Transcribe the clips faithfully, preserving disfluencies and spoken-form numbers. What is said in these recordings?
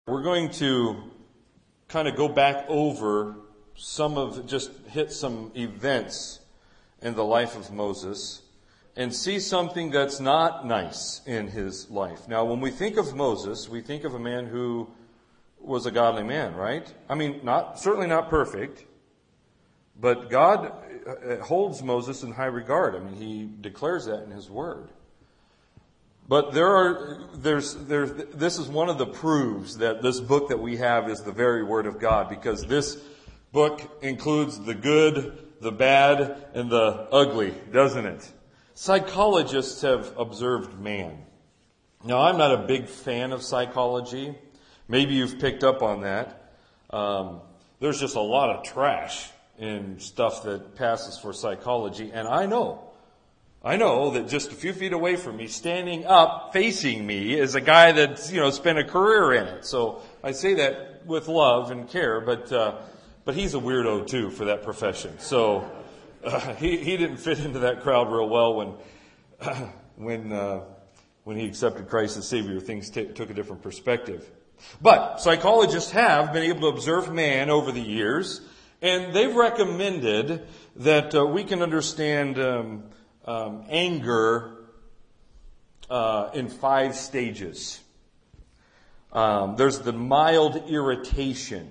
We're going to kind of go back over some of, just hit some events in the life of Moses and see something that's not nice in his life. Now, when we think of Moses, we think of a man who was a godly man, right? I mean, not certainly not perfect, but God holds Moses in high regard. I mean, he declares that in his word. But there are, there's, there's, this is one of the proofs that this book that we have is the very Word of God, because this book includes the good, the bad, and the ugly, doesn't it? Psychologists have observed man. Now, I'm not a big fan of psychology. Maybe you've picked up on that. Um, there's just a lot of trash in stuff that passes for psychology, and I know. I know that just a few feet away from me, standing up, facing me, is a guy that's, you know, spent a career in it. So I say that with love and care, but uh, but he's a weirdo too for that profession. So uh, he he didn't fit into that crowd real well when uh, when uh, when he accepted Christ as Savior. Things t- took a different perspective. But psychologists have been able to observe man over the years, and they've recommended that uh, we can understand Um, Um, anger uh, in five stages. Um, there's the mild irritation,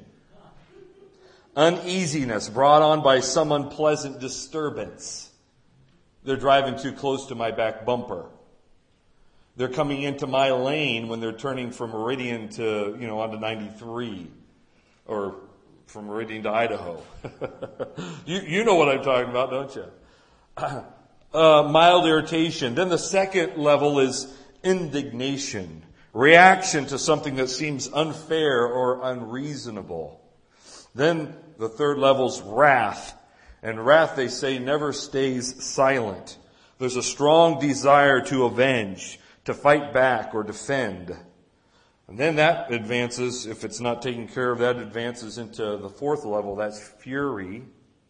uneasiness brought on by some unpleasant disturbance. They're driving too close to my back bumper. They're coming into my lane when they're turning from Meridian to, you know, onto ninety-three, or from Meridian to Idaho. you you know what I'm talking about, don't you? Uh, mild irritation. Then the second level is indignation, reaction to something that seems unfair or unreasonable. Then the third level is wrath. And wrath, they say, never stays silent. There's a strong desire to avenge, to fight back or defend. And then that advances, if it's not taken care of, that advances into the fourth level. That's fury.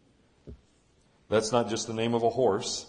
That's not just the name of a horse.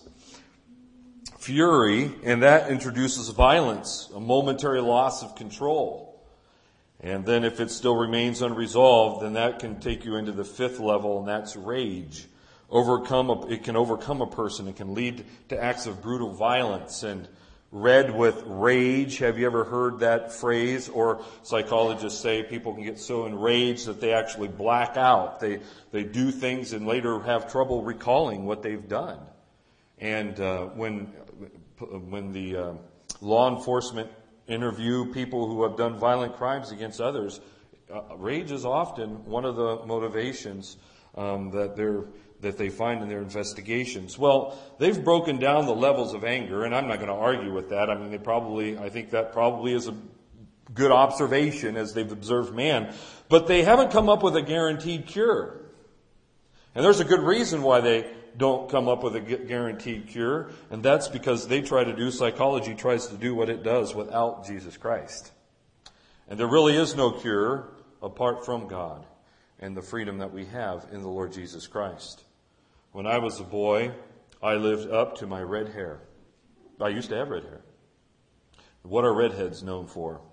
Fury, and that introduces violence, a momentary loss of control. And then if it still remains unresolved, then that can take you into the fifth level, and that's rage. Overcome, a, it can overcome a person. It can lead to acts of brutal violence. And red with rage, have you ever heard that phrase? Or psychologists say people can get so enraged that they actually black out. They, they do things and later have trouble recalling what they've done. And uh, when when the uh, law enforcement interview people who have done violent crimes against others, uh, rage is often one of the motivations um, that they're that they find in their investigations. Well, they've broken down the levels of anger, and I'm not going to argue with that. I mean, they probably, I think that probably is a good observation as they've observed man, but they haven't come up with a guaranteed cure. And there's a good reason why they don't come up with a guaranteed cure, and that's because they try to do, psychology tries to do what it does without Jesus Christ. And there really is no cure apart from God and the freedom that we have in the Lord Jesus Christ. When I was a boy, I lived up to my red hair. I used to have red hair. What are redheads known for?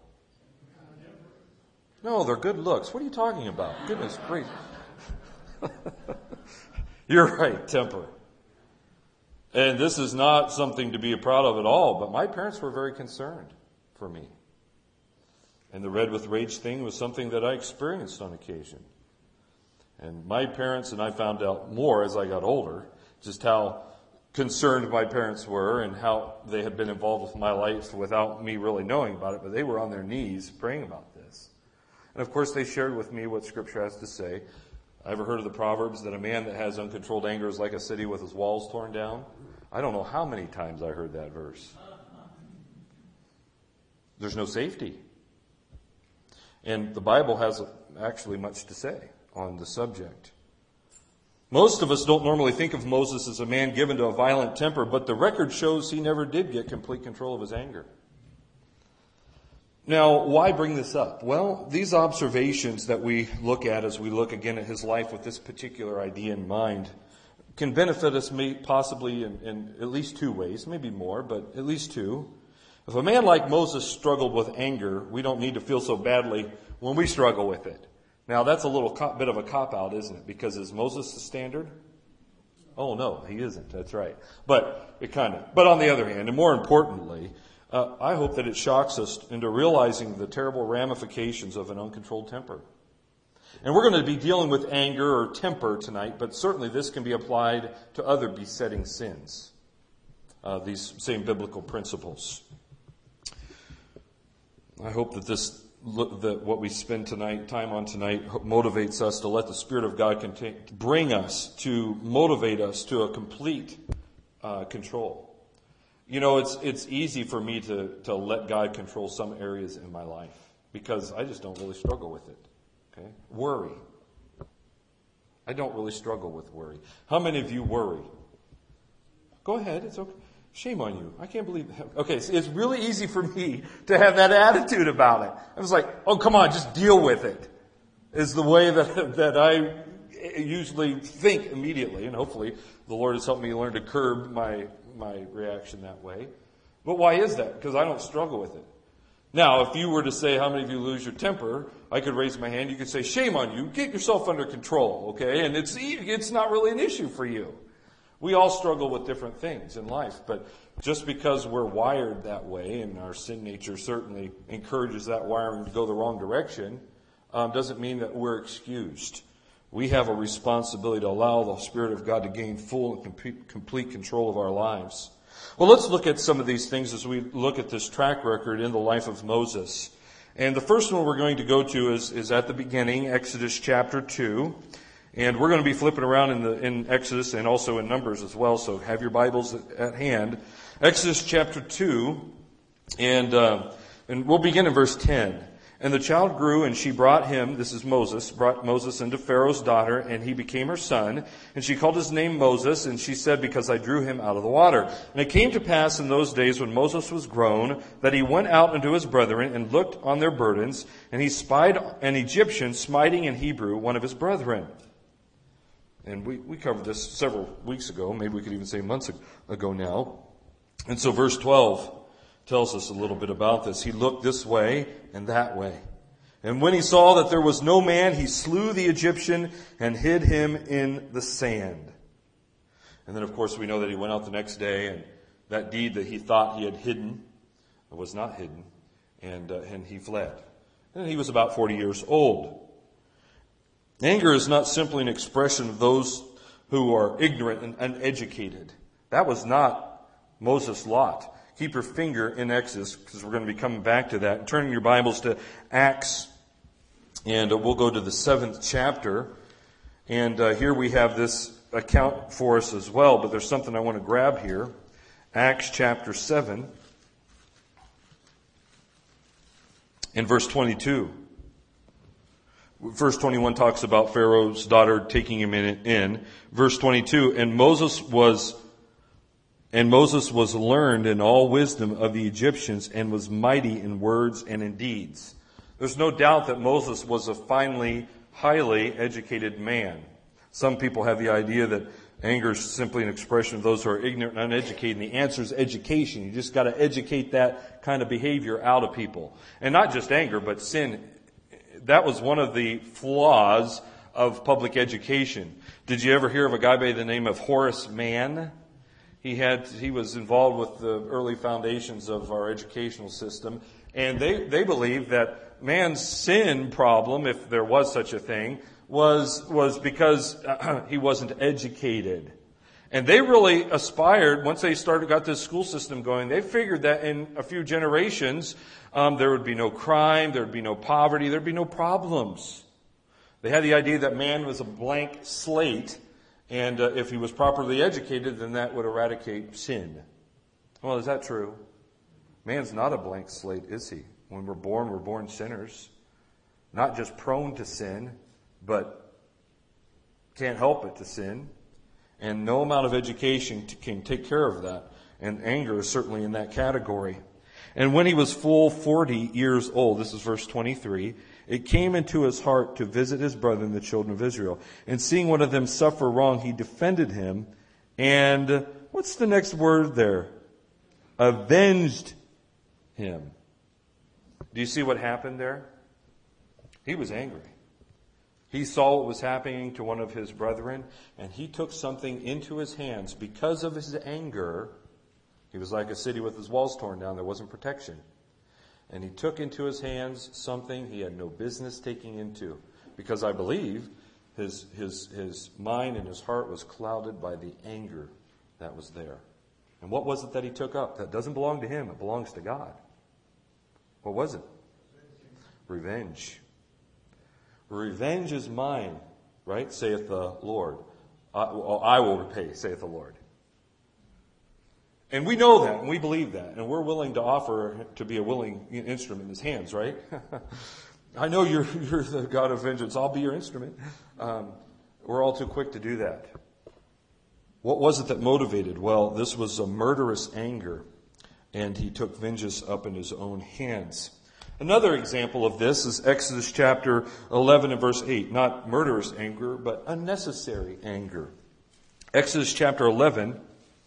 No, they're good looks. What are you talking about? Goodness gracious. You're right, temper. And this is not something to be proud of at all, but my parents were very concerned for me. And the red with rage thing was something that I experienced on occasion. And my parents, and I found out more as I got older, just how concerned my parents were and how they had been involved with my life without me really knowing about it, but they were on their knees praying about this. And of course they shared with me what Scripture has to say. I ever heard of the Proverbs that a man that has uncontrolled anger is like a city with its walls torn down? I don't know how many times I heard that verse. There's no safety. And the Bible has actually much to say on the subject. Most of us don't normally think of Moses as a man given to a violent temper, but the record shows he never did get complete control of his anger. Now, why bring this up? Well, these observations that we look at as we look again at his life with this particular idea in mind can benefit us may, possibly in, in at least two ways, maybe more, but at least two. If a man like Moses struggled with anger, we don't need to feel so badly when we struggle with it. Now, that's a little cop, bit of a cop-out, isn't it? Because is Moses the standard? Oh, no, he isn't. That's right. But it kind of, but on the other hand, and more importantly, uh, I hope that it shocks us into realizing the terrible ramifications of an uncontrolled temper. And we're going to be dealing with anger or temper tonight, but certainly this can be applied to other besetting sins. Uh, these same biblical principles. I hope that this, that what we spend tonight, time on tonight, motivates us to let the Spirit of God contain, bring us to motivate us to a complete uh, control. You know, it's it's easy for me to to let God control some areas in my life because I just don't really struggle with it. Okay, worry. I don't really struggle with worry. How many of you worry? Go ahead. It's okay. Shame on you. I can't believe that. Okay, so it's really easy for me to have that attitude about it. I was like, oh, come on, just deal with it, is the way that that I usually think immediately. And hopefully the Lord has helped me learn to curb my, my reaction that way. But why is that? Because I don't struggle with it. Now, if you were to say, how many of you lose your temper, I could raise my hand. You could say, shame on you. Get yourself under control, okay? And it's it's not really an issue for you. We all struggle with different things in life, but just because we're wired that way, and our sin nature certainly encourages that wiring to go the wrong direction, um, doesn't mean that we're excused. We have a responsibility to allow the Spirit of God to gain full and complete, complete control of our lives. Well, let's look at some of these things as we look at this track record in the life of Moses. And the first one we're going to go to is, is at the beginning, Exodus chapter two. And we're going to be flipping around in the in Exodus and also in Numbers as well, so have your Bibles at hand. Exodus chapter two, and uh, and we'll begin in verse ten. And the child grew, and she brought him, this is Moses, brought Moses into Pharaoh's daughter, and he became her son. And she called his name Moses, and she said, because I drew him out of the water. And it came to pass in those days when Moses was grown, that he went out unto his brethren, and looked on their burdens, and he spied an Egyptian smiting an Hebrew, one of his brethren. And we, we covered this several weeks ago, maybe we could even say months ago now. And so verse twelve tells us a little bit about this. He looked this way and that way. And when he saw that there was no man, he slew the Egyptian and hid him in the sand. And then, of course, we know that he went out the next day, and that deed that he thought he had hidden was not hidden, and uh, and he fled. And he was about forty years old. Anger is not simply an expression of those who are ignorant and uneducated. That was not Moses' lot. Keep your finger in Exodus, because we're going to be coming back to that. And turning your Bibles to Acts, and we'll go to the seventh chapter. And uh, here we have this account for us as well, but there's something I want to grab here. Acts chapter seven, and verse twenty-two. Verse twenty-one talks about Pharaoh's daughter taking him in. in. Verse twenty-two, and Moses was and Moses was learned in all wisdom of the Egyptians and was mighty in words and in deeds. There's no doubt that Moses was a finely, highly educated man. Some people have the idea that anger is simply an expression of those who are ignorant and uneducated, and the answer is education. You just got to educate that kind of behavior out of people. And not just anger, but sin. That was one of the flaws of public education. Did you ever hear of a guy by the name of Horace Mann? He had he was involved with the early foundations of our educational system, and they, they believed that man's sin problem, if there was such a thing, was was because uh, he wasn't educated. And they really aspired, once they started got this school system going, they figured that in a few generations um, there would be no crime, there would be no poverty, there would be no problems. They had the idea that man was a blank slate, and uh, if he was properly educated, then that would eradicate sin. Well, is that true? Man's not a blank slate, is he? When we're born, we're born sinners. Not just prone to sin, but can't help it to sin. And no amount of education can take care of that. And anger is certainly in that category. And when he was full forty years old, this is verse twenty-three, it came into his heart to visit his brethren, the children of Israel. And seeing one of them suffer wrong, he defended him. And what's the next word there? Avenged him. Do you see what happened there? He was angry. He saw what was happening to one of his brethren, and he took something into his hands. Because of his anger, he was like a city with its walls torn down. There wasn't protection. And he took into his hands something he had no business taking into. Because I believe his, his, his mind and his heart was clouded by the anger that was there. And what was it that he took up? That doesn't belong to him. It belongs to God. What was it? Revenge. Revenge is mine, right? Saith the Lord. I, I will repay, saith the Lord. And we know that, and we believe that, and we're willing to offer to be a willing instrument in his hands, right? I know you're, you're the God of vengeance. I'll be your instrument. Um, we're all too quick to do that. What was it that motivated? Well, this was a murderous anger, and he took vengeance up in his own hands. Another example of this is Exodus chapter eleven and verse eight. Not murderous anger, but unnecessary anger. Exodus chapter eleven.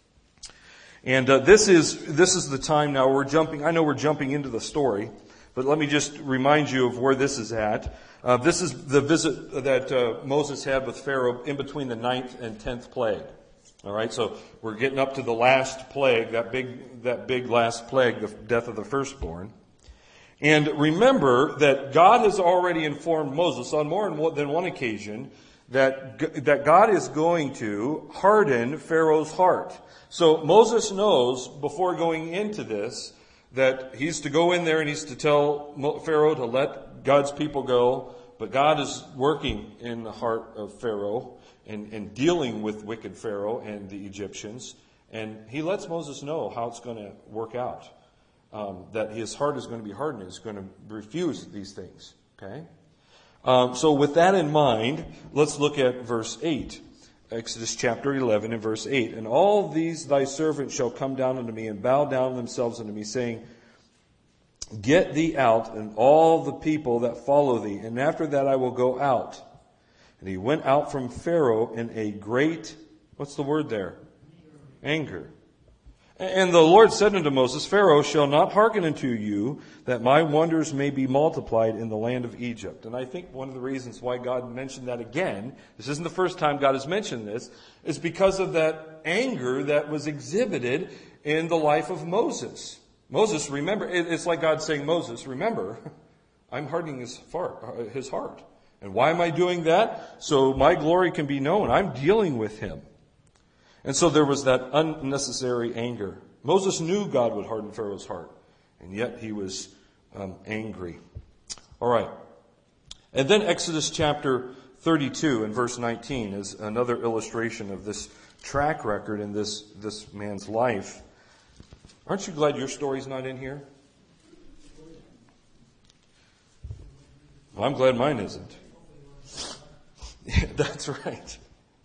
And uh, this is this is the time now we're jumping. I know we're jumping into the story, but let me just remind you of where this is at. Uh, this is the visit that uh, Moses had with Pharaoh in between the ninth and tenth plague. All right, so we're getting up to the last plague, that big that big last plague, the death of the firstborn. And remember that God has already informed Moses on more than one occasion that, that God is going to harden Pharaoh's heart. So Moses knows before going into this that he's to go in there and he's to tell Pharaoh to let God's people go. But God is working in the heart of Pharaoh and, and dealing with wicked Pharaoh and the Egyptians. And he lets Moses know how it's going to work out. Um, that his heart is going to be hardened. He's going to refuse these things. Okay? Um, so with that in mind, let's look at verse eight. Exodus chapter eleven and verse eight. And all these thy servants shall come down unto me and bow down themselves unto me, saying, Get thee out, and all the people that follow thee, and after that I will go out. And he went out from Pharaoh in a great, what's the word there? Anger. And the Lord said unto Moses, Pharaoh shall not hearken unto you, that my wonders may be multiplied in the land of Egypt. And I think one of the reasons why God mentioned that again, this isn't the first time God has mentioned this, is because of that anger that was exhibited in the life of Moses. Moses, remember, it's like God saying, Moses, remember, I'm hardening his heart, his heart. And why am I doing that? So my glory can be known. I'm dealing with him. And so there was that unnecessary anger. Moses knew God would harden Pharaoh's heart, and yet he was um, angry. All right. And then Exodus chapter thirty-two and verse nineteen is another illustration of this track record in this, this man's life. Aren't you glad your story's not in here? Well, I'm glad mine isn't. Yeah, that's right.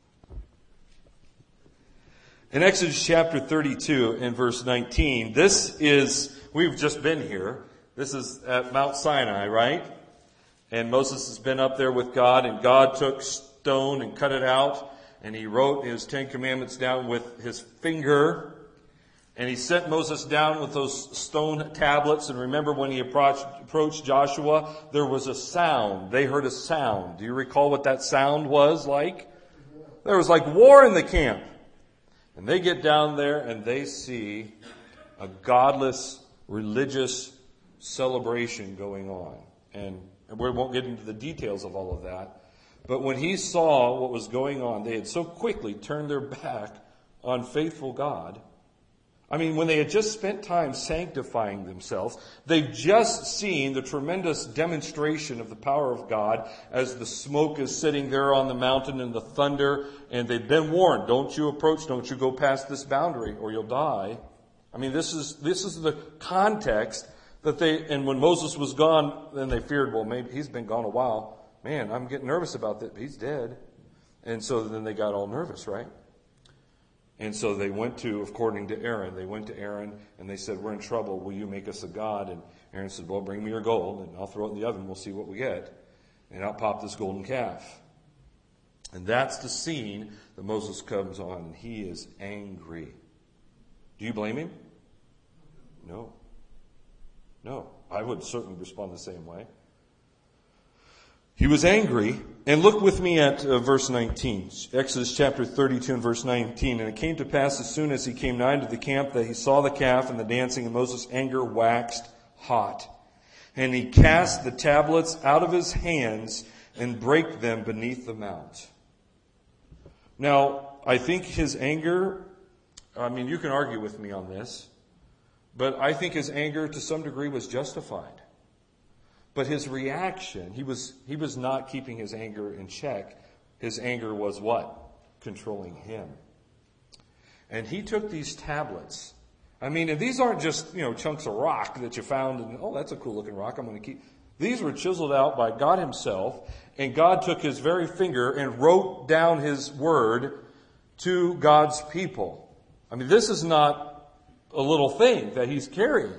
In Exodus chapter thirty-two and verse nineteen, this is, we've just been here. This is at Mount Sinai, right? And Moses has been up there with God, and God took stone and cut it out, and he wrote his Ten Commandments down with his finger. And he sent Moses down with those stone tablets. And remember when he approached, approached Joshua, there was a sound. They heard a sound. Do you recall what that sound was like? There was like war in the camp. And they get down there and they see a godless, religious celebration going on. And we won't get into the details of all of that. But when he saw what was going on, they had so quickly turned their back on faithful God. I mean, when they had just spent time sanctifying themselves, they've just seen the tremendous demonstration of the power of God as the smoke is sitting there on the mountain and the thunder, and they've been warned, don't you approach, don't you go past this boundary or you'll die. I mean, this is this is the context that they, and when Moses was gone, then they feared, well, maybe he's been gone a while. Man, I'm getting nervous about that. He's dead. And so then they got all nervous, right? And so they went to, according to Aaron, they went to Aaron and they said, we're in trouble. Will you make us a god? And Aaron said, well, bring me your gold and I'll throw it in the oven. We'll see what we get. And out popped this golden calf. And that's the scene that Moses comes on, and he is angry. Do you blame him? No. No. I would certainly respond the same way. He was angry. And look with me at uh, verse nineteen. Exodus chapter thirty-two and verse nineteen. And it came to pass as soon as he came nigh to the camp that he saw the calf and the dancing, and Moses' anger waxed hot. And he cast the tablets out of his hands and brake them beneath the mount. Now, I think his anger, I mean, you can argue with me on this, but I think his anger to some degree was justified. But his reaction, he was he was not keeping his anger in check. His anger was what? Controlling him. And he took these tablets. I mean, and these aren't just, you know, chunks of rock that you found and, oh, that's a cool looking rock, I'm going to keep. These were chiseled out by God himself, and God took his very finger and wrote down his word to God's people. I mean, this is not a little thing that he's carrying.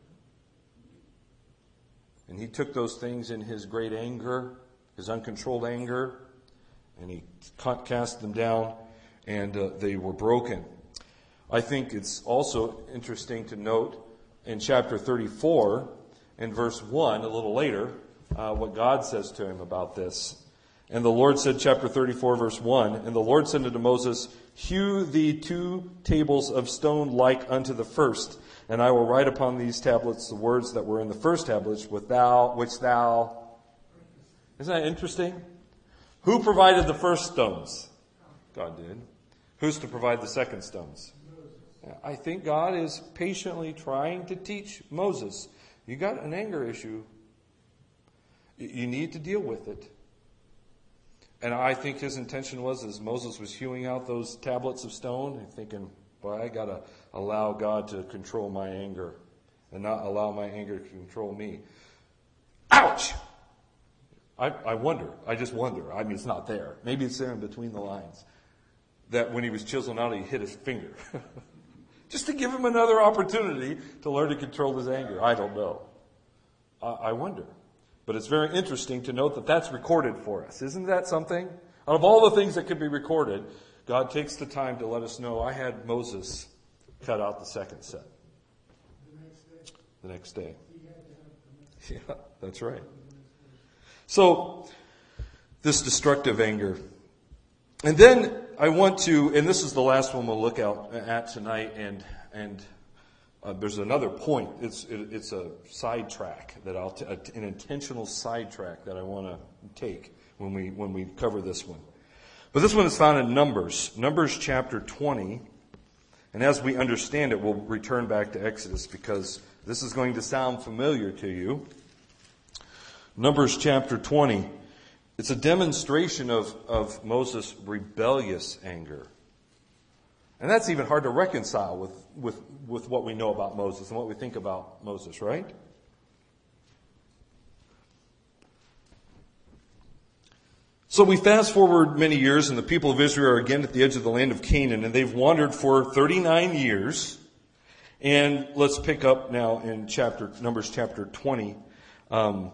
And he took those things in his great anger, his uncontrolled anger, and he cast them down, and uh, they were broken. I think it's also interesting to note in chapter thirty-four, in verse one, a little later, uh, what God says to him about this. And the Lord said, chapter thirty-four, verse one, and the Lord said unto Moses, hew thee two tables of stone like unto the first, and I will write upon these tablets the words that were in the first tablets, with thou, which thou... Isn't that interesting? Who provided the first stones? God did. Who's to provide the second stones? I think God is patiently trying to teach Moses. You got an anger issue. You need to deal with it. And I think his intention was, as Moses was hewing out those tablets of stone, and thinking, well, I got to allow God to control my anger and not allow my anger to control me. Ouch! I, I wonder. I just wonder. I mean, it's not there. Maybe it's there in between the lines. That when he was chiseling out, he hit his finger. Just to give him another opportunity to learn to control his anger. I don't know. I, I wonder. But it's very interesting to note that that's recorded for us. Isn't that something? Out of all the things that could be recorded, God takes the time to let us know, I had Moses cut out the second set. The next day. Yeah, that's right. So, this destructive anger. And then I want to, and this is the last one we'll look out at tonight, and and uh, there's another point. It's it, it's a sidetrack that I'll t- an intentional sidetrack that I want to take when we when we cover this one. But this one is found in Numbers, Numbers chapter twenty, and as we understand it, we'll return back to Exodus because this is going to sound familiar to you. Numbers chapter twenty. It's a demonstration of, of Moses' rebellious anger. And that's even hard to reconcile with, with, with what we know about Moses and what we think about Moses, right? So we fast forward many years, and the people of Israel are again at the edge of the land of Canaan, and they've wandered for thirty-nine years. And let's pick up now in chapter Numbers chapter twenty. Um,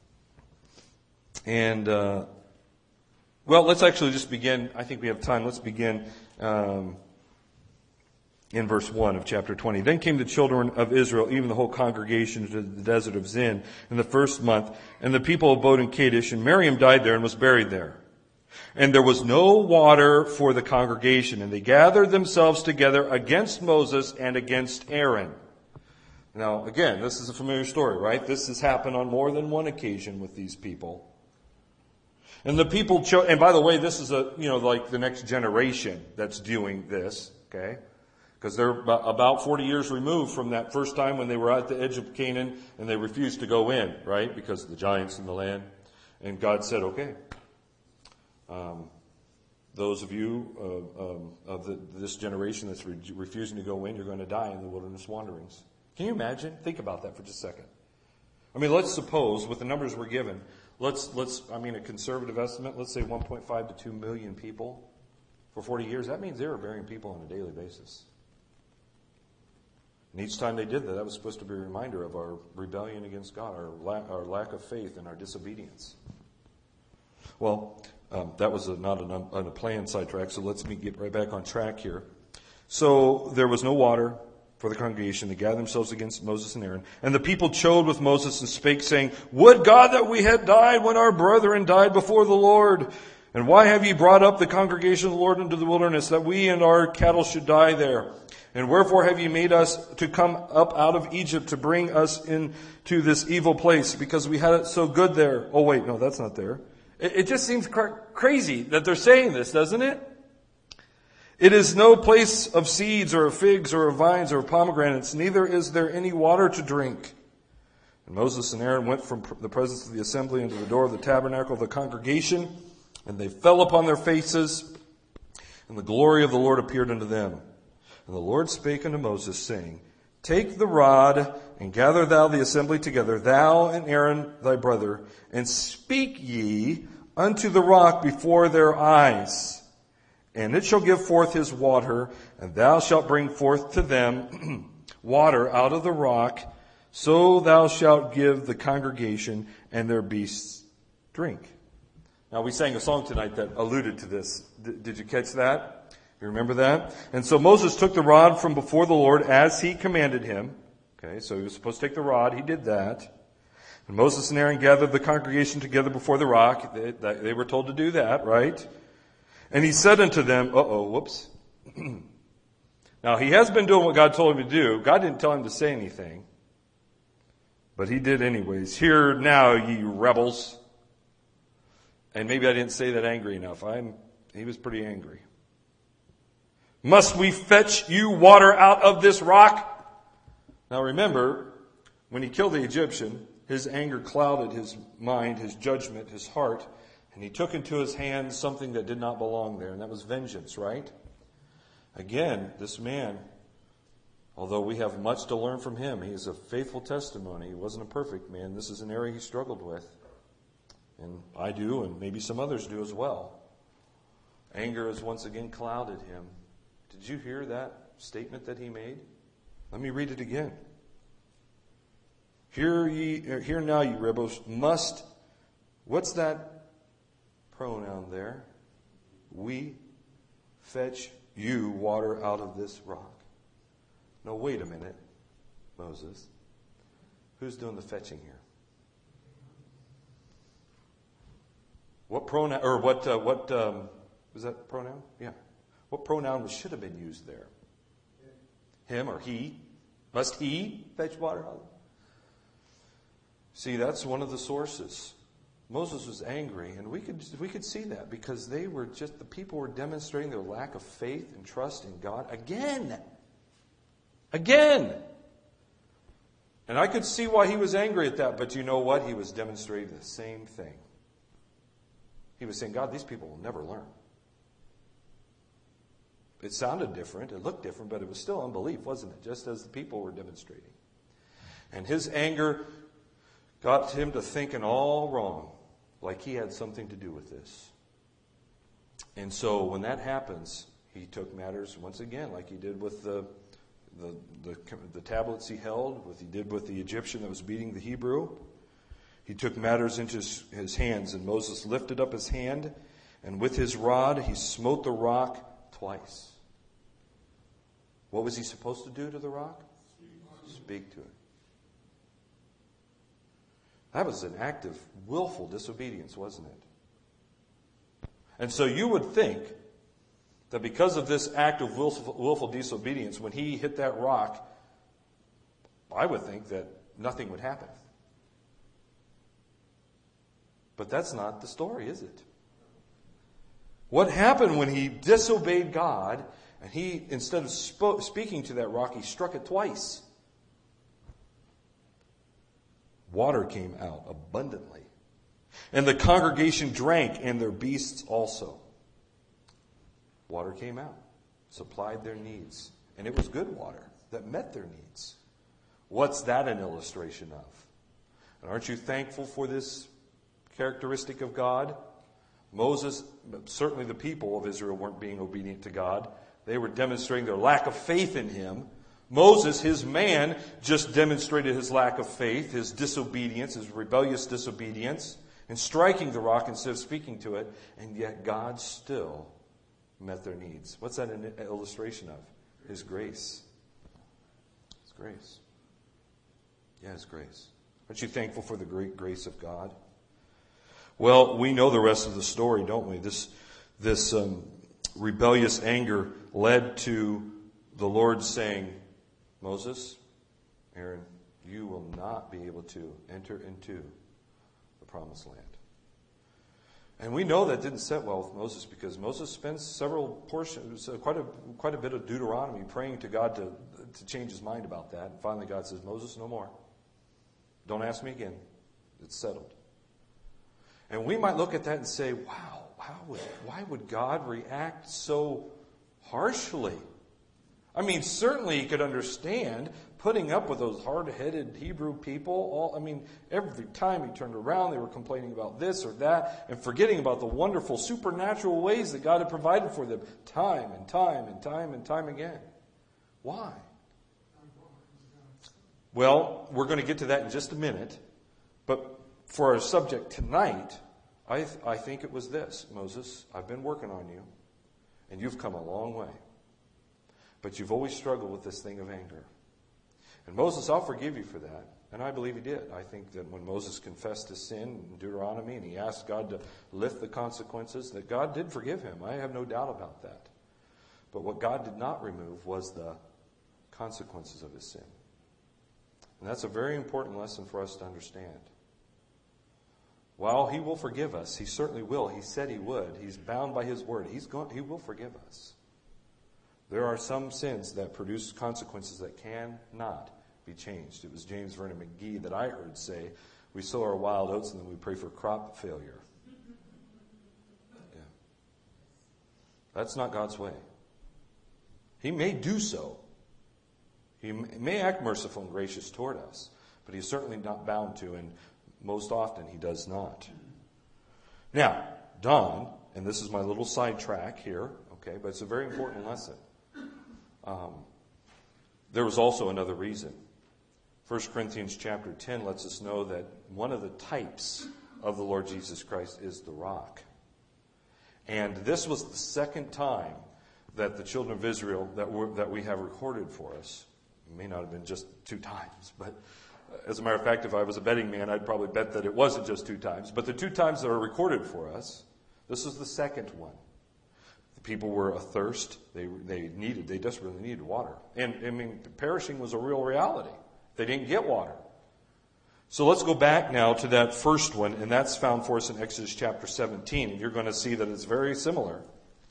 And, uh, well, let's actually just begin. I think we have time. Let's begin um, in verse one of chapter twenty. Then came the children of Israel, even the whole congregation, to the desert of Zin in the first month. And the people abode in Kadesh, and Miriam died there and was buried there. And there was no water for the congregation. And they gathered themselves together against Moses and against Aaron. Now, again, this is a familiar story, right? This has happened on more than one occasion with these people. And the people chose, and by the way, this is a, you know, like the next generation that's doing this, okay? Because they're about forty years removed from that first time when they were at the edge of Canaan and they refused to go in, right? Because of the giants in the land. And God said, okay, um, those of you uh, um, of the, this generation that's re- refusing to go in, you're going to die in the wilderness wanderings. Can you imagine? Think about that for just a second. I mean, let's suppose, with the numbers we're given, Let's, let's, I mean, a conservative estimate, let's say one point five to two million people for forty years. That means they were burying people on a daily basis. And each time they did that, that was supposed to be a reminder of our rebellion against God, our, la- our lack of faith and our disobedience. Well, um, that was a, not an, a planned sidetrack, so let's me get right back on track here. So there was no water. for the congregation, they gathered themselves against Moses and Aaron. And the people chode with Moses and spake, saying, Would God that we had died when our brethren died before the Lord! And why have ye brought up the congregation of the Lord into the wilderness, that we and our cattle should die there? And wherefore have ye made us to come up out of Egypt to bring us into this evil place? Because we had it so good there. Oh wait, no, that's not there. It, it just seems cr- crazy that they're saying this, doesn't it? It is no place of seeds or of figs or of vines or of pomegranates, neither is there any water to drink. And Moses and Aaron went from the presence of the assembly into the door of the tabernacle of the congregation, and they fell upon their faces, and the glory of the Lord appeared unto them. And the Lord spake unto Moses, saying, Take the rod, and gather thou the assembly together, thou and Aaron thy brother, and speak ye unto the rock before their eyes. And it shall give forth his water, and thou shalt bring forth to them water out of the rock, so thou shalt give the congregation and their beasts drink. Now, we sang a song tonight that alluded to this. D- did you catch that? You remember that? And so Moses took the rod from before the Lord as he commanded him. Okay, so he was supposed to take the rod. He did that. And Moses and Aaron gathered the congregation together before the rock. They, they were told to do that, right? And he said unto them, uh-oh, whoops. Now, he has been doing what God told him to do. God didn't tell him to say anything. But he did anyways. Hear now, ye rebels. And maybe I didn't say that angry enough. I'm, he was pretty angry. Must we fetch you water out of this rock? Now remember, when he killed the Egyptian, his anger clouded his mind, his judgment, his heart. And he took into his hands something that did not belong there, and that was vengeance, right? Again, this man, although we have much to learn from him, he is a faithful testimony. He wasn't a perfect man. This is an area he struggled with. And I do, and maybe some others do as well. Anger has once again clouded him. Did you hear that statement that he made? Let me read it again. Hear ye, hear now, ye rebels, must, what's that pronoun there? We fetch you water out of this rock. No, wait a minute, Moses. Who's doing the fetching here? What pronoun, or what, uh, what, um, was that pronoun? Yeah. What pronoun should have been used there? Him or he? Must he fetch water out? See, that's one of the sources. Moses was angry, and we could we could see that because they were just, the people were demonstrating their lack of faith and trust in God again. Again. And I could see why he was angry at that, but you know what? He was demonstrating the same thing. He was saying, God, these people will never learn. It sounded different, it looked different, but it was still unbelief, wasn't it? Just as the people were demonstrating. And his anger got him to thinking all wrong, like he had something to do with this. And so when that happens, he took matters once again, like he did with the the the, the tablets he held, what he did with the Egyptian that was beating the Hebrew. He took matters into his, his hands, and Moses lifted up his hand, and with his rod he smote the rock twice. What was he supposed to do to the rock? Speak to it. That was an act of willful disobedience, wasn't it? And so you would think that because of this act of willful, willful disobedience, when he hit that rock, I would think that nothing would happen. But that's not the story, is it? What happened when he disobeyed God, and he, instead of spo- speaking to that rock, he struck it twice? Water came out abundantly. And the congregation drank, and their beasts also. Water came out, supplied their needs. And it was good water that met their needs. What's that an illustration of? And aren't you thankful for this characteristic of God? Moses, certainly the people of Israel weren't being obedient to God. They were demonstrating their lack of faith in him. Moses, his man, just demonstrated his lack of faith, his disobedience, his rebellious disobedience, and striking the rock instead of speaking to it, and yet God still met their needs. What's that an illustration of? His grace. grace. Yeah, His grace. Aren't you thankful for the great grace of God? Well, we know the rest of the story, don't we? This, this um, rebellious anger led to the Lord saying, Moses, Aaron, you will not be able to enter into the promised land. And we know that didn't sit well with Moses, because Moses spends several portions, quite a quite a bit of Deuteronomy, praying to God to, to change his mind about that. And finally God says, Moses, no more. Don't ask me again. It's settled. And we might look at that and say, wow, how would, why would God react so harshly? I mean, certainly he could understand putting up with those hard-headed Hebrew people. All, I mean, every time he turned around, they were complaining about this or that and forgetting about the wonderful supernatural ways that God had provided for them time and time and time and time again. Why? Well, we're going to get to that in just a minute. But for our subject tonight, I, th- I think it was this. Moses, I've been working on you, and you've come a long way. But you've always struggled with this thing of anger. And Moses, I'll forgive you for that. And I believe he did. I think that when Moses confessed his sin in Deuteronomy and he asked God to lift the consequences, that God did forgive him. I have no doubt about that. But what God did not remove was the consequences of his sin. And that's a very important lesson for us to understand. While he will forgive us, he certainly will. He said he would. He's bound by his word. He's going, he will forgive us. There are some sins that produce consequences that cannot be changed. It was James Vernon McGee that I heard say, we sow our wild oats and then we pray for crop failure. Yeah. That's not God's way. He may do so. He may act merciful and gracious toward us, but he's certainly not bound to, and most often he does not. Now, Don, and this is my little sidetrack here, okay, but it's a very important lesson. Um, there was also another reason. First Corinthians chapter ten lets us know that one of the types of the Lord Jesus Christ is the rock. And this was the second time that the children of Israel that, were, that we have recorded for us. It may not have been just two times, but as a matter of fact, if I was a betting man, I'd probably bet that it wasn't just two times. But the two times that are recorded for us, this is the second one. The people were athirst. They they needed, they desperately needed water. And, I mean, perishing was a real reality. They didn't get water. So let's go back now to that first one, and that's found for us in Exodus chapter seventeen. And you're going to see that it's very similar.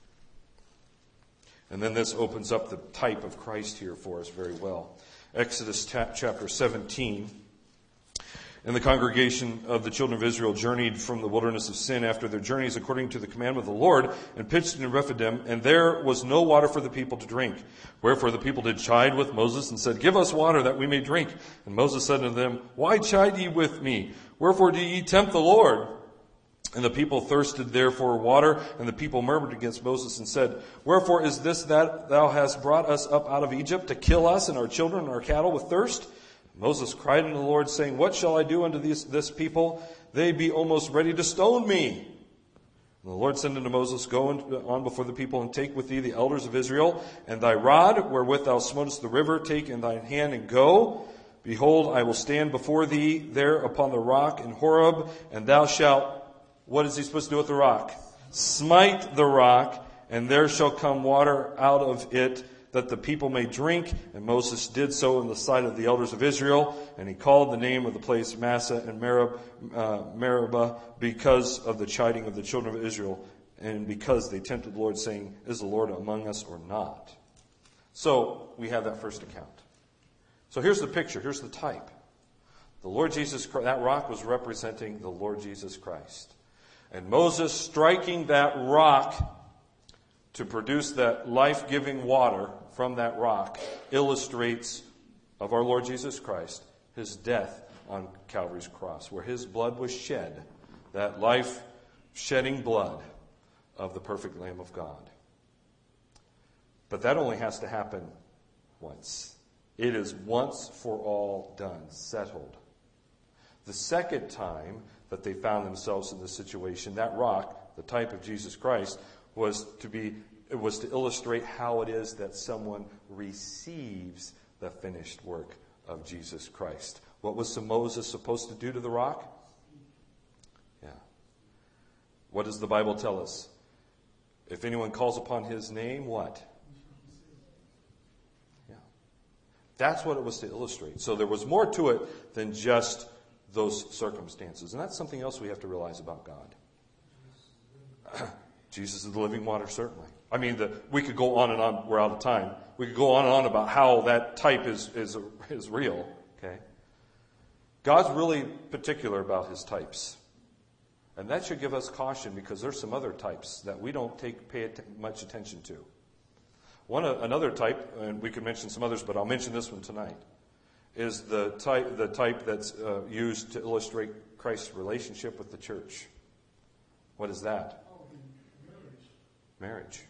And then this opens up the type of Christ here for us very well. Exodus ta- chapter seventeen. And the congregation of the children of Israel journeyed from the wilderness of Sin after their journeys according to the commandment of the Lord, and pitched in Rephidim, and there was no water for the people to drink. Wherefore the people did chide with Moses, and said, Give us water that we may drink. And Moses said unto them, Why chide ye with me? Wherefore do ye tempt the Lord? And the people thirsted there for water, and the people murmured against Moses and said, Wherefore is this that thou hast brought us up out of Egypt, to kill us and our children and our cattle with thirst? Moses cried unto the Lord, saying, What shall I do unto this, this people? They be almost ready to stone me. And the Lord said unto Moses, Go on before the people, and take with thee the elders of Israel, and thy rod, wherewith thou smotest the river, take in thine hand, and go. Behold, I will stand before thee there upon the rock in Horeb, and thou shalt, what is he supposed to do with the rock? Smite the rock, and there shall come water out of it, that the people may drink. And Moses did so in the sight of the elders of Israel, and he called the name of the place Massah and Merib, uh, Meribah, because of the chiding of the children of Israel, and because they tempted the Lord, saying, Is the Lord among us or not? So we have that first account. So here's the picture. Here's the type. The Lord Jesus Christ, that rock was representing the Lord Jesus Christ. And Moses striking that rock to produce that life-giving water from that rock illustrates of our Lord Jesus Christ, his death on Calvary's cross, where his blood was shed, that life-shedding blood of the perfect Lamb of God. But that only has to happen once. It is once for all done, settled. The second time that they found themselves in this situation, that rock, the type of Jesus Christ, was to be, it was to illustrate how it is that someone receives the finished work of Jesus Christ. What was Moses supposed to do to the rock? Yeah. What does the Bible tell us? If anyone calls upon his name, what? Yeah. That's what it was to illustrate. So there was more to it than just those circumstances. And that's something else we have to realize about God. Jesus is the living water, certainly. I mean, the, we could go on and on. We're out of time. We could go on and on about how that type is, is, is real. Okay? God's really particular about his types. And that should give us caution because there's some other types that we don't take pay att- much attention to. One Another type, and we could mention some others, but I'll mention this one tonight, is the type, the type that's uh, used to illustrate Christ's relationship with the church. What is that? Marriage.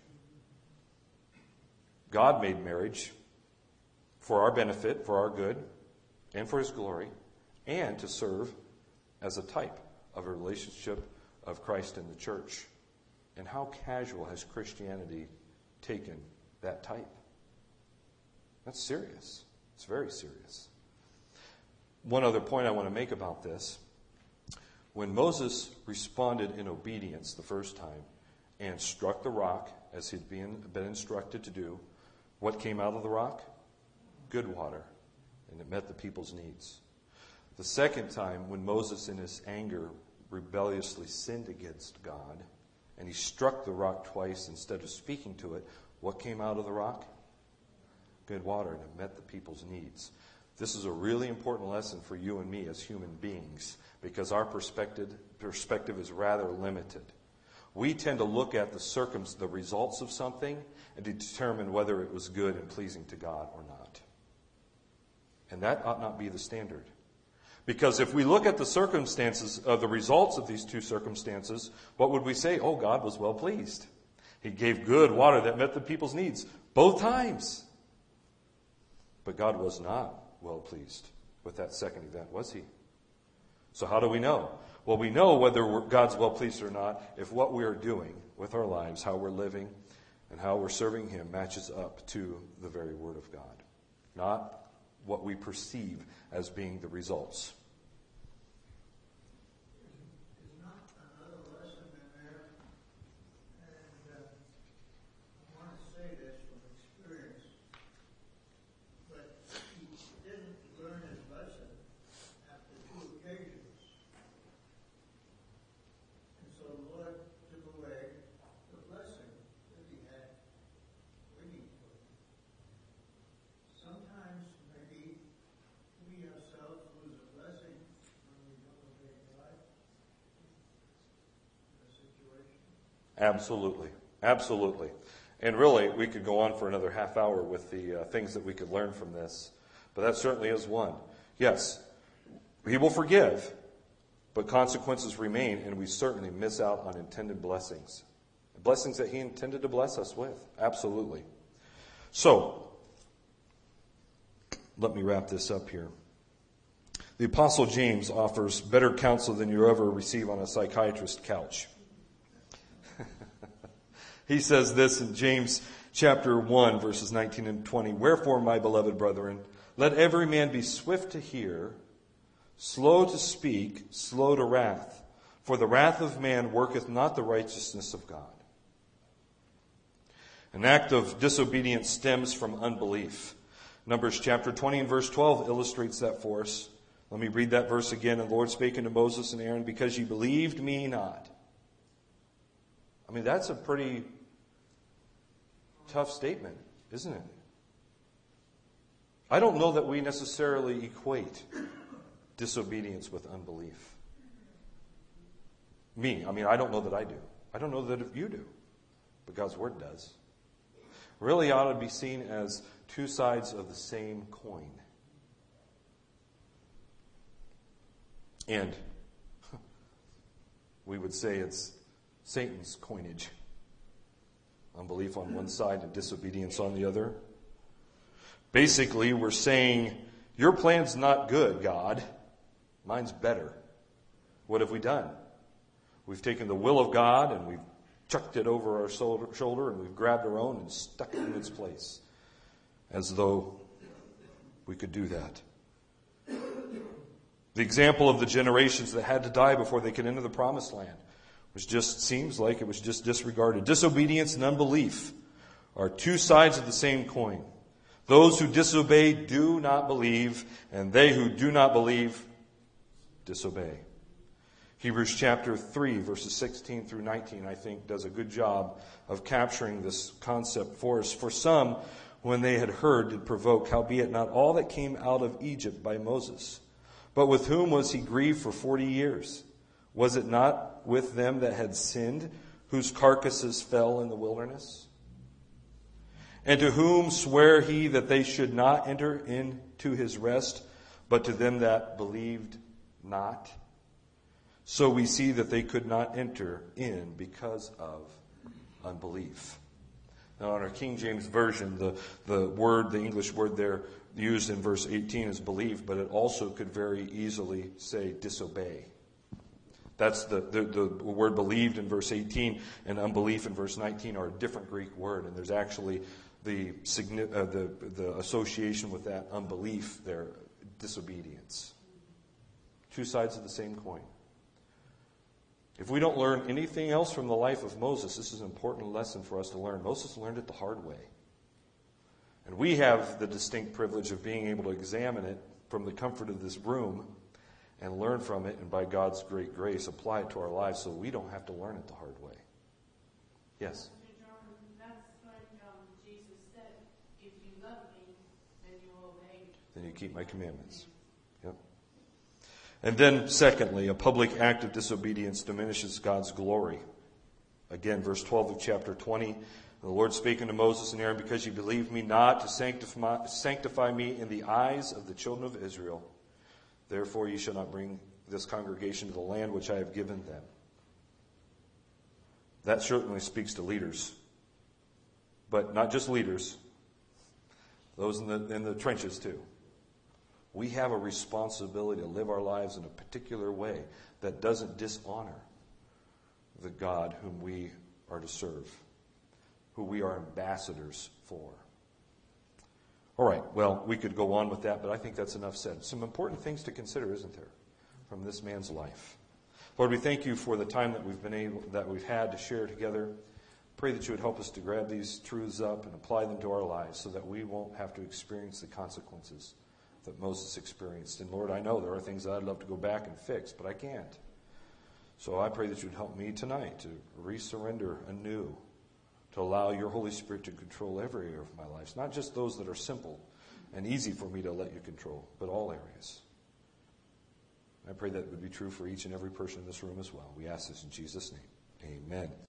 God made marriage for our benefit, for our good, and for his glory, and to serve as a type of a relationship of Christ and the church. And how casual has Christianity taken that type? That's serious. It's very serious. One other point I want to make about this. When Moses responded in obedience the first time and struck the rock, as he'd been, been instructed to do, what came out of the rock? Good water. And it met the people's needs. The second time, when Moses in his anger rebelliously sinned against God, and he struck the rock twice instead of speaking to it, what came out of the rock? Good water, and it met the people's needs. This is a really important lesson for you and me as human beings, because our perspective, perspective is rather limited. We tend to look at the circum, the results of something and to determine whether it was good and pleasing to God or not. And that ought not be the standard. Because if we look at the circumstances, of the results of these two circumstances, what would we say? Oh, God was well pleased. He gave good water that met the people's needs both times. But God was not well pleased with that second event, was he? So how do we know? Well, we know whether we're, God's well pleased or not if what we are doing with our lives, how we're living, and how we're serving him matches up to the very word of God. Not what we perceive as being the results. There's not another lesson in there, and uh, I want to say this from experience, but he didn't learn his lesson after two occasions. And so the Lord took away the blessing that he had waiting for him. Sometimes maybe we ourselves lose a blessing when we don't obey God in a situation. Absolutely. Absolutely. And really, we could go on for another half hour with the uh, things that we could learn from this. But that certainly is one. Yes, he will forgive, but consequences remain, and we certainly miss out on intended blessings. Blessings that he intended to bless us with. Absolutely. So, let me wrap this up here. The Apostle James offers better counsel than you ever receive on a psychiatrist's couch. He says this in James chapter one, verses nineteen and twenty. Wherefore, my beloved brethren, let every man be swift to hear, slow to speak, slow to wrath. For the wrath of man worketh not the righteousness of God. An act of disobedience stems from unbelief. Numbers chapter twenty and verse twelve illustrates that for us. Let me read that verse again. And the Lord spake unto Moses and Aaron, because ye believed me not. I mean, that's a pretty tough statement, isn't it? I don't know that we necessarily equate disobedience with unbelief. Me, I mean, I don't know that I do. I don't know that you do. But God's Word does. Really ought to be seen as two sides of the same coin. And we would say it's Satan's coinage. Unbelief on one side and disobedience on the other. Basically, we're saying, your plan's not good, God. Mine's better. What have we done? We've taken the will of God and we've chucked it over our shoulder and we've grabbed our own and stuck it in its place. As though we could do that. The example of the generations that had to die before they could enter the promised land, which just seems like it was just disregarded. Disobedience and unbelief are two sides of the same coin. Those who disobey do not believe, and they who do not believe disobey. Hebrews chapter three, verses sixteen through nineteen, I think, does a good job of capturing this concept for us. For some, when they had heard, did provoke, howbeit not all that came out of Egypt by Moses. But with whom was he grieved for forty years? Was it not with them that had sinned, whose carcasses fell in the wilderness? And to whom sware he that they should not enter into his rest, but to them that believed not? So we see that they could not enter in because of unbelief. Now, in our King James Version, the, the word, the English word there used in verse eighteen is believe, but it also could very easily say disobey. That's the, the, the word believed in verse eighteen and unbelief in verse nineteen are a different Greek word, and there's actually the, uh, the, the association with that unbelief there, disobedience. Two sides of the same coin. If we don't learn anything else from the life of Moses, this is an important lesson for us to learn. Moses learned it the hard way. And we have the distinct privilege of being able to examine it from the comfort of this room and learn from it, and by God's great grace, apply it to our lives so we don't have to learn it the hard way. Yes? That's like um, Jesus said, if you love me, then you will obey me. Then you keep my commandments. Yep. And then, secondly, a public act of disobedience diminishes God's glory. Again, verse twelve of chapter twenty. The Lord spake unto Moses and Aaron, because ye believed me not to sanctify, sanctify me in the eyes of the children of Israel, therefore ye shall not bring this congregation to the land which I have given them. That certainly speaks to leaders. But not just leaders. Those in the, in the trenches too. We have a responsibility to live our lives in a particular way that doesn't dishonor the God whom we are to serve, who we are ambassadors for. All right, well, we could go on with that, but I think that's enough said. Some important things to consider, isn't there, from this man's life? Lord, we thank you for the time that we've been able, that we've had to share together. Pray that you would help us to grab these truths up and apply them to our lives so that we won't have to experience the consequences that Moses experienced. And Lord, I know there are things that I'd love to go back and fix, but I can't. So I pray that you would help me tonight to resurrender anew, to allow your Holy Spirit to control every area of my life, not just those that are simple and easy for me to let you control, but all areas. I pray that would be true for each and every person in this room as well. We ask this in Jesus' name. Amen.